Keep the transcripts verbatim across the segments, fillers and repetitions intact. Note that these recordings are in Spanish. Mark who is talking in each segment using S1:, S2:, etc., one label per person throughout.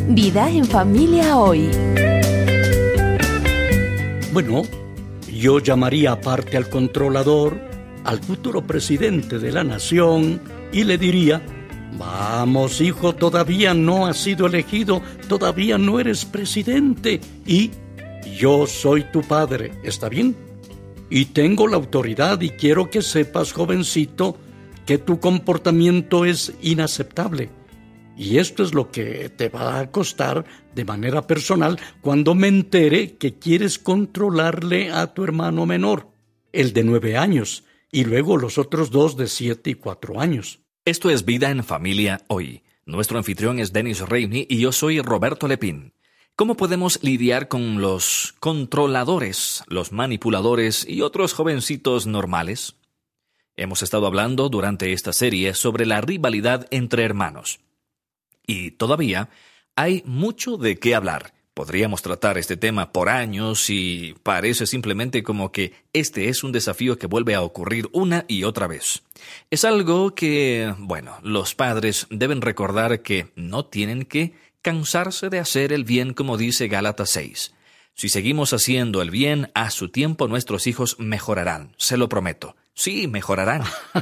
S1: Vida en Familia hoy.
S2: Bueno, yo llamaría aparte al controlador, al futuro presidente de la nación, y le diría: vamos, hijo, todavía no has sido elegido, todavía no eres presidente, y yo soy tu padre, ¿está bien? Y tengo la autoridad y quiero que sepas, jovencito, que tu comportamiento es inaceptable. Y esto es lo que te va a costar de manera personal cuando me entere que quieres controlarle a tu hermano menor, el de nueve años, y luego los otros dos de siete y cuatro años.
S3: Esto es Vida en Familia hoy. Nuestro anfitrión es Dennis Reilly y yo soy Roberto Lepín. ¿Cómo podemos lidiar con los controladores, los manipuladores y otros jovencitos normales? Hemos estado hablando durante esta serie sobre la rivalidad entre hermanos. Y todavía hay mucho de qué hablar. Podríamos tratar este tema por años y parece simplemente como que este es un desafío que vuelve a ocurrir una y otra vez. Es algo que, bueno, los padres deben recordar que no tienen que cansarse de hacer el bien, como dice Gálatas seis. Si seguimos haciendo el bien, a su tiempo nuestros hijos mejorarán, se lo prometo. Sí, mejorarán.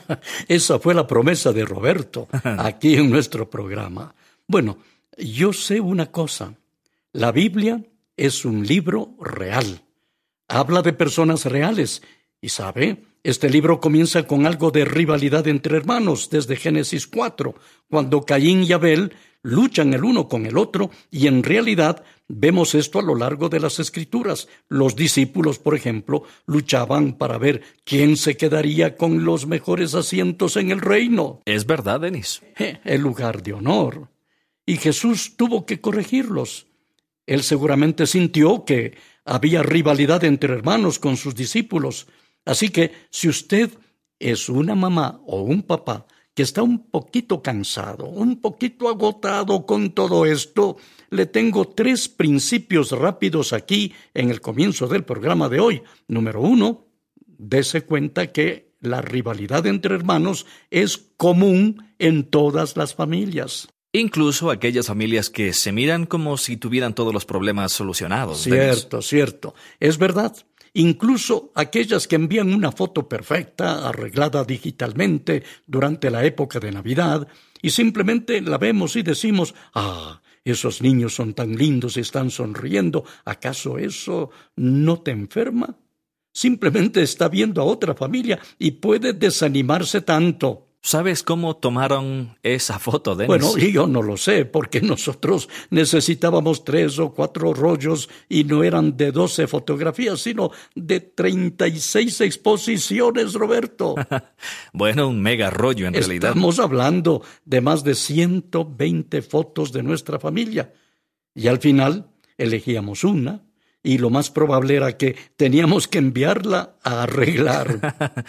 S2: Esa fue la promesa de Roberto aquí en nuestro programa. Bueno, yo sé una cosa. La Biblia es un libro real. Habla de personas reales. Y sabe, este libro comienza con algo de rivalidad entre hermanos desde Génesis cuatro, cuando Caín y Abel luchan el uno con el otro, y en realidad vemos esto a lo largo de las Escrituras. Los discípulos, por ejemplo, luchaban para ver quién se quedaría con los mejores asientos en el reino.
S3: Es verdad, Denis.
S2: El lugar de honor. Y Jesús tuvo que corregirlos. Él seguramente sintió que había rivalidad entre hermanos con sus discípulos. Así que si usted es una mamá o un papá que está un poquito cansado, un poquito agotado con todo esto, le tengo tres principios rápidos aquí en el comienzo del programa de hoy. Número uno, dése cuenta que la rivalidad entre hermanos es común en todas las familias.
S3: Incluso aquellas familias que se miran como si tuvieran todos los problemas solucionados.
S2: Cierto,
S3: Dennis.
S2: cierto. Es verdad. Incluso aquellas que envían una foto perfecta, arreglada digitalmente durante la época de Navidad, y simplemente la vemos y decimos: ah, esos niños son tan lindos y están sonriendo. ¿Acaso eso no te enferma? Simplemente está viendo a otra familia y puede desanimarse tanto.
S3: ¿Sabes cómo tomaron esa foto, Dennis?
S2: Bueno, y yo no lo sé, porque nosotros necesitábamos tres o cuatro rollos y no eran de doce fotografías, sino de treinta y seis exposiciones, Roberto.
S3: Bueno, un mega rollo en realidad.
S2: Estamos hablando de más de ciento veinte fotos de nuestra familia. Y al final elegíamos una, y lo más probable era que teníamos que enviarla a arreglar.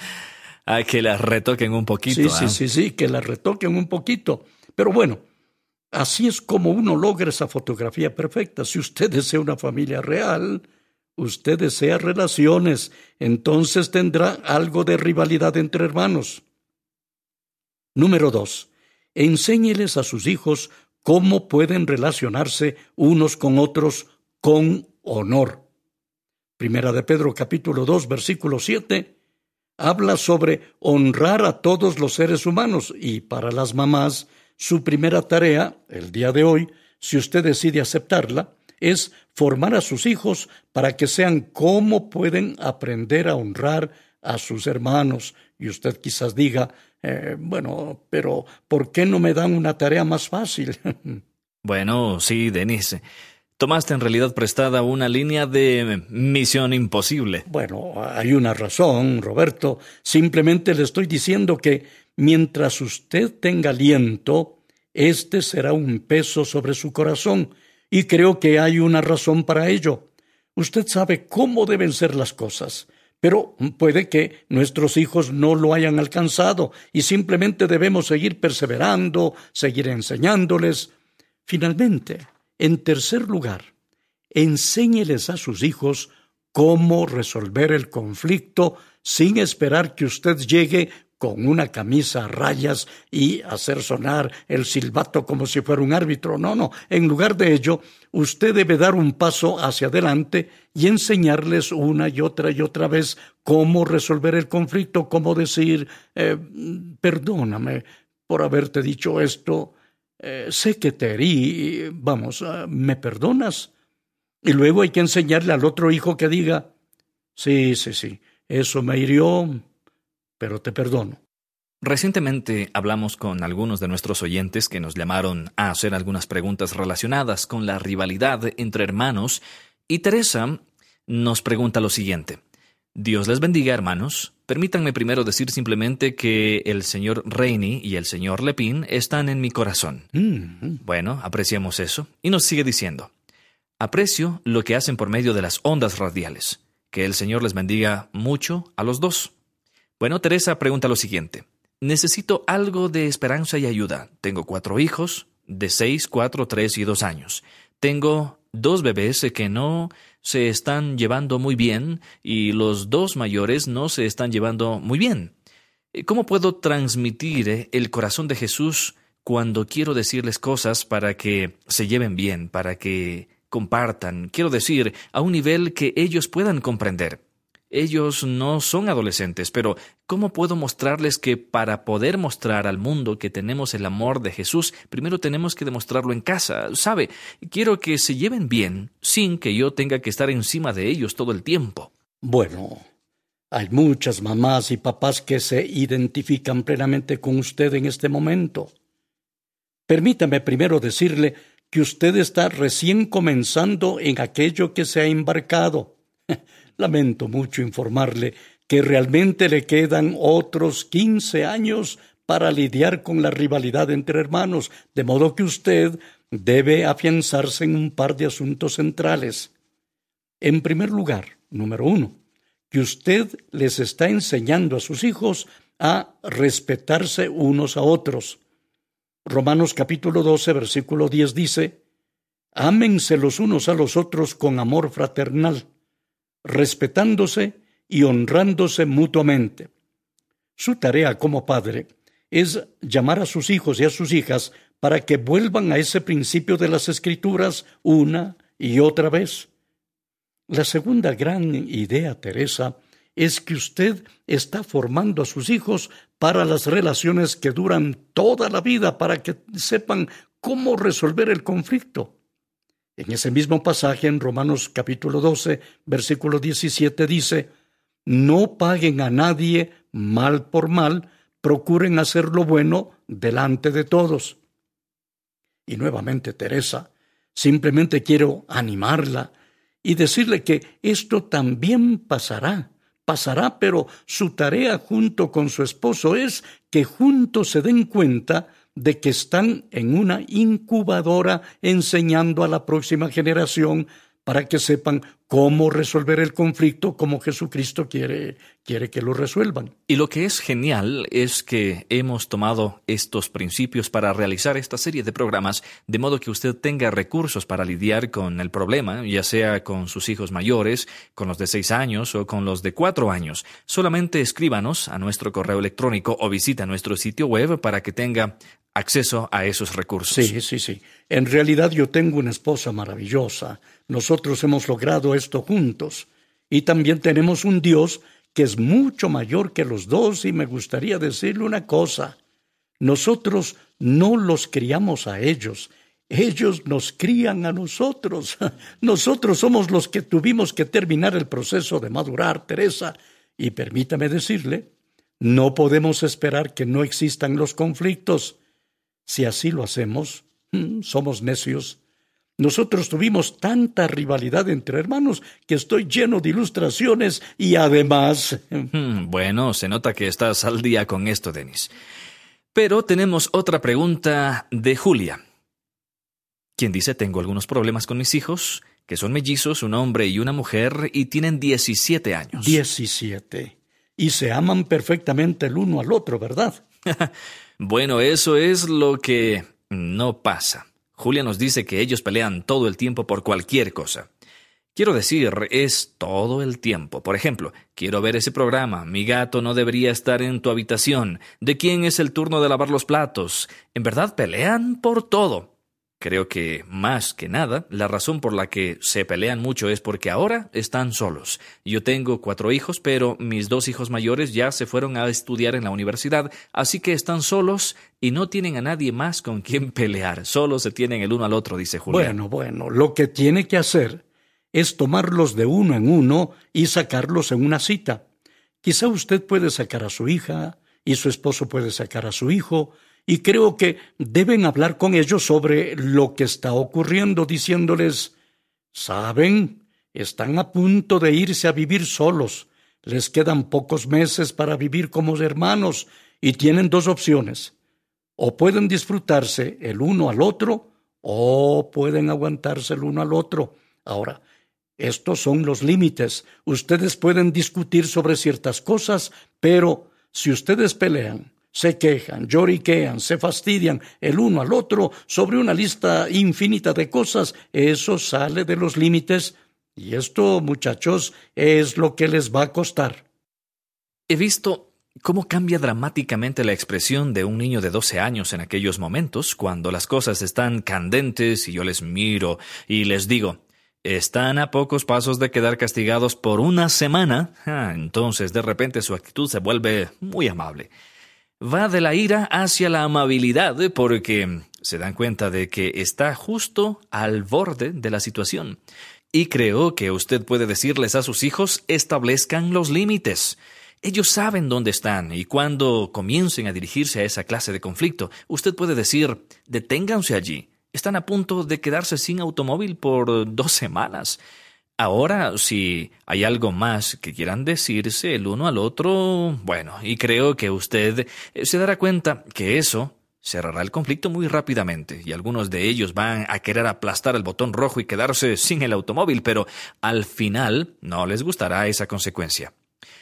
S3: A que la retoquen un poquito.
S2: Sí,
S3: ¿eh?
S2: sí, sí, sí, que la retoquen un poquito. Pero bueno, así es como uno logra esa fotografía perfecta. Si usted desea una familia real, usted desea relaciones, entonces tendrá algo de rivalidad entre hermanos. Número dos, enséñeles a sus hijos cómo pueden relacionarse unos con otros con honor. Primera de Pedro, capítulo dos, versículo siete, habla sobre honrar a todos los seres humanos, y para las mamás, su primera tarea, el día de hoy, si usted decide aceptarla, es formar a sus hijos para que sean cómo pueden aprender a honrar a sus hermanos. Y usted quizás diga, eh, bueno, pero ¿por qué no me dan una tarea más fácil?
S3: Bueno, sí, Dennis. Tomaste en realidad prestada una línea de Misión Imposible.
S2: Bueno, hay una razón, Roberto. Simplemente le estoy diciendo que mientras usted tenga aliento, este será un peso sobre su corazón. Y creo que hay una razón para ello. Usted sabe cómo deben ser las cosas, pero puede que nuestros hijos no lo hayan alcanzado y simplemente debemos seguir perseverando, seguir enseñándoles. Finalmente, en tercer lugar, enséñeles a sus hijos cómo resolver el conflicto sin esperar que usted llegue con una camisa a rayas y hacer sonar el silbato como si fuera un árbitro. No, no. En lugar de ello, usted debe dar un paso hacia adelante y enseñarles una y otra y otra vez cómo resolver el conflicto, cómo decir, eh, perdóname por haberte dicho esto, eh, sé que te herí, vamos, uh, ¿me perdonas? Y luego hay que enseñarle al otro hijo que diga, sí, sí, sí, eso me hirió, pero te perdono.
S3: Recientemente hablamos con algunos de nuestros oyentes que nos llamaron a hacer algunas preguntas relacionadas con la rivalidad entre hermanos, y Teresa nos pregunta lo siguiente. Dios les bendiga, hermanos. Permítanme primero decir simplemente que el señor Rainey y el señor Lepin están en mi corazón.
S2: Mm-hmm.
S3: Bueno, apreciemos eso. Y nos sigue diciendo, aprecio lo que hacen por medio de las ondas radiales. Que el Señor les bendiga mucho a los dos. Bueno, Teresa pregunta lo siguiente. Necesito algo de esperanza y ayuda. Tengo cuatro hijos de seis, cuatro, tres y dos años. Tengo dos bebés que no se están llevando muy bien y los dos mayores no se están llevando muy bien. ¿Cómo puedo transmitir el corazón de Jesús cuando quiero decirles cosas para que se lleven bien, para que compartan? Quiero decir, a un nivel que ellos puedan comprender. Ellos no son adolescentes, pero ¿cómo puedo mostrarles que para poder mostrar al mundo que tenemos el amor de Jesús, primero tenemos que demostrarlo en casa? ¿Sabe? Quiero que se lleven bien sin que yo tenga que estar encima de ellos todo el tiempo.
S2: Bueno, hay muchas mamás y papás que se identifican plenamente con usted en este momento. Permítame primero decirle que usted está recién comenzando en aquello que se ha embarcado. Lamento mucho informarle que realmente le quedan otros quince años para lidiar con la rivalidad entre hermanos, de modo que usted debe afianzarse en un par de asuntos centrales. En primer lugar, número uno, que usted les está enseñando a sus hijos a respetarse unos a otros. Romanos capítulo doce, versículo diez dice, ámense los unos a los otros con amor fraternal, respetándose y honrándose mutuamente. Su tarea como padre es llamar a sus hijos y a sus hijas para que vuelvan a ese principio de las Escrituras una y otra vez. La segunda gran idea, Teresa, es que usted está formando a sus hijos para las relaciones que duran toda la vida, para que sepan cómo resolver el conflicto. En ese mismo pasaje, en Romanos capítulo doce, versículo diecisiete, dice, no paguen a nadie mal por mal, procuren hacer lo bueno delante de todos. Y nuevamente, Teresa, simplemente quiero animarla y decirle que esto también pasará. Pasará, pero su tarea junto con su esposo es que juntos se den cuenta de que están en una incubadora enseñando a la próxima generación para que sepan cómo resolver el conflicto como Jesucristo quiere, quiere que lo resuelvan.
S3: Y lo que es genial es que hemos tomado estos principios para realizar esta serie de programas, de modo que usted tenga recursos para lidiar con el problema, ya sea con sus hijos mayores, con los de seis años o con los de cuatro años. Solamente escríbanos a nuestro correo electrónico o visita nuestro sitio web para que tenga acceso a esos recursos.
S2: Sí, sí, sí. En realidad yo tengo una esposa maravillosa. Nosotros hemos logrado esto juntos. Y también tenemos un Dios que es mucho mayor que los dos, y me gustaría decirle una cosa. Nosotros no los criamos a ellos. Ellos nos crían a nosotros. Nosotros somos los que tuvimos que terminar el proceso de madurar, Teresa. Y permítame decirle, no podemos esperar que no existan los conflictos. Si así lo hacemos, somos necios. Nosotros tuvimos tanta rivalidad entre hermanos que estoy lleno de ilustraciones y además...
S3: Bueno, se nota que estás al día con esto, Denis. Pero tenemos otra pregunta de Julia, quien dice, tengo algunos problemas con mis hijos, que son mellizos, un hombre y una mujer, y tienen diecisiete años.
S2: diecisiete. Y se aman perfectamente el uno al otro, ¿verdad?
S3: Bueno, eso es lo que no pasa. Julia nos dice que ellos pelean todo el tiempo por cualquier cosa. Quiero decir, es todo el tiempo. Por ejemplo, quiero ver ese programa. Mi gato no debería estar en tu habitación. ¿De quién es el turno de lavar los platos? En verdad pelean por todo. Creo que, más que nada, la razón por la que se pelean mucho es porque ahora están solos. Yo tengo cuatro hijos, pero mis dos hijos mayores ya se fueron a estudiar en la universidad, así que están solos y no tienen a nadie más con quien pelear. Solo se tienen el uno al otro, dice Julián.
S2: Bueno, bueno, lo que tiene que hacer es tomarlos de uno en uno y sacarlos en una cita. Quizá usted puede sacar a su hija y su esposo puede sacar a su hijo, y creo que deben hablar con ellos sobre lo que está ocurriendo, diciéndoles, ¿saben? Están a punto de irse a vivir solos. Les quedan pocos meses para vivir como hermanos y tienen dos opciones. O pueden disfrutarse el uno al otro o pueden aguantarse el uno al otro. Ahora, estos son los límites. Ustedes pueden discutir sobre ciertas cosas, pero si ustedes pelean, se quejan, lloriquean, se fastidian el uno al otro sobre una lista infinita de cosas, eso sale de los límites, y esto, muchachos, es lo que les va a costar.
S3: He visto cómo cambia dramáticamente la expresión de un niño de doce años en aquellos momentos, cuando las cosas están candentes y yo les miro y les digo, están a pocos pasos de quedar castigados por una semana. Ah, entonces, de repente, su actitud se vuelve muy amable. Va de la ira hacia la amabilidad porque se dan cuenta de que está justo al borde de la situación. Y creo que usted puede decirles a sus hijos, establezcan los límites. Ellos saben dónde están y cuando comiencen a dirigirse a esa clase de conflicto, usted puede decir, deténganse allí. Están a punto de quedarse sin automóvil por dos semanas. Ahora, si hay algo más que quieran decirse el uno al otro, bueno, y creo que usted se dará cuenta que eso cerrará el conflicto muy rápidamente y algunos de ellos van a querer aplastar el botón rojo y quedarse sin el automóvil, pero al final no les gustará esa consecuencia.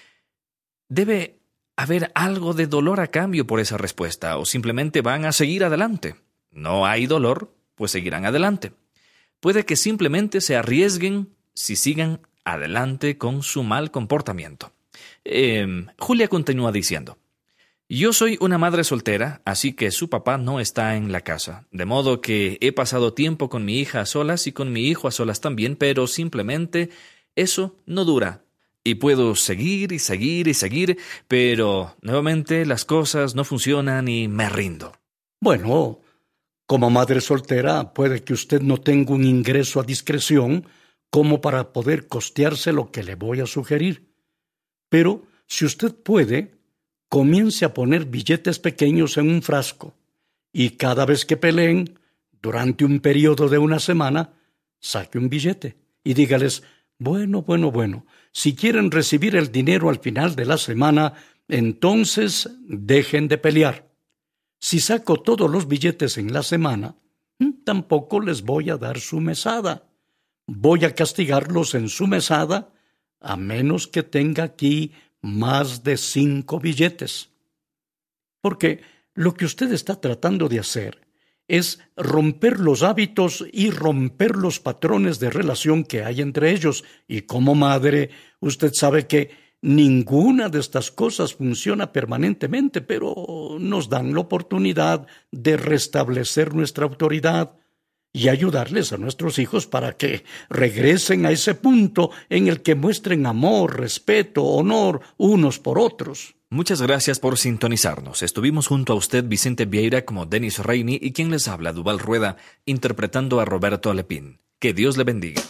S3: Debe haber algo de dolor a cambio por esa respuesta o simplemente van a seguir adelante. No hay dolor, pues seguirán adelante. Puede que simplemente se arriesguen si sigan adelante con su mal comportamiento. Eh, Julia continúa diciendo, yo soy una madre soltera, así que su papá no está en la casa, de modo que he pasado tiempo con mi hija a solas y con mi hijo a solas también, pero simplemente eso no dura. Y puedo seguir y seguir y seguir, pero nuevamente las cosas no funcionan y me rindo.
S2: Bueno, como madre soltera puede que usted no tenga un ingreso a discreción como para poder costearse lo que le voy a sugerir. Pero si usted puede, comience a poner billetes pequeños en un frasco y cada vez que peleen, durante un periodo de una semana, saque un billete y dígales, bueno, bueno, bueno, si quieren recibir el dinero al final de la semana, entonces dejen de pelear. Si saco todos los billetes en la semana, tampoco les voy a dar su mesada. Voy a castigarlos en su mesada, a menos que tenga aquí más de cinco billetes. Porque lo que usted está tratando de hacer es romper los hábitos y romper los patrones de relación que hay entre ellos. Y como madre, usted sabe que ninguna de estas cosas funciona permanentemente, pero nos dan la oportunidad de restablecer nuestra autoridad y ayudarles a nuestros hijos para que regresen a ese punto en el que muestren amor, respeto, honor unos por otros.
S3: Muchas gracias por sintonizarnos. Estuvimos junto a usted, Vicente Vieira, como Denis Reini, y quien les habla, Duval Rueda, interpretando a Roberto Lepín. Que Dios le bendiga.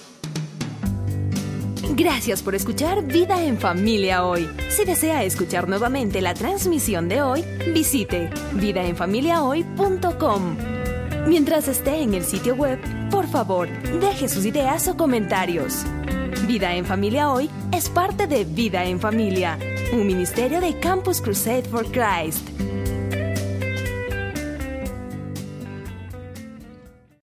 S1: Gracias por escuchar Vida en Familia Hoy. Si desea escuchar nuevamente la transmisión de hoy, visite vida en familia hoy punto com. Mientras esté en el sitio web, por favor, deje sus ideas o comentarios. Vida en Familia Hoy es parte de Vida en Familia, un ministerio de Campus Crusade for Christ.